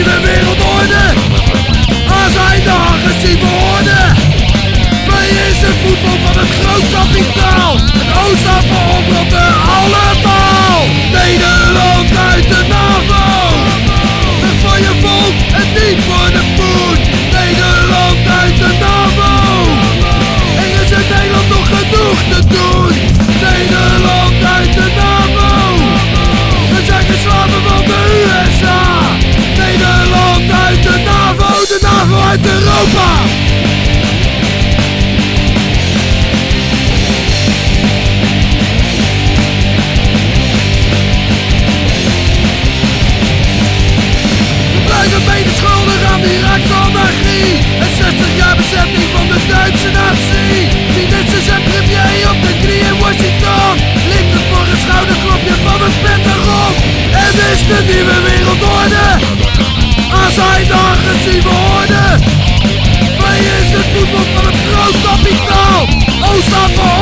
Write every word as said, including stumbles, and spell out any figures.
nieuwe wereldorde. Aan zijn de agressieve horde. Wij is het voetbal van het groot kapitaal. Het Oosten veroprotten allemaal. Nederland uit de NAVO. Het van je volk en niet voor de poen. Nederland uit de NAVO. Er is in Nederland nog genoeg te doen. Nederland uit de NAVO. We zijn de slaven van de U S A. Nederland uit de NAVO. De NAVO uit Europa. Medeschuldig aan de Iraakse anarchie en zestig jaar bezetting van de Duitse natie. Ministers en premier op de knie in Washington. Liep het voor een schouderklopje van het Pentagon. En is de nieuwe wereldorde. Aan zijn de agressieve horde. Wij is het voetbal van het groot kapitaal. Oost-Afrika.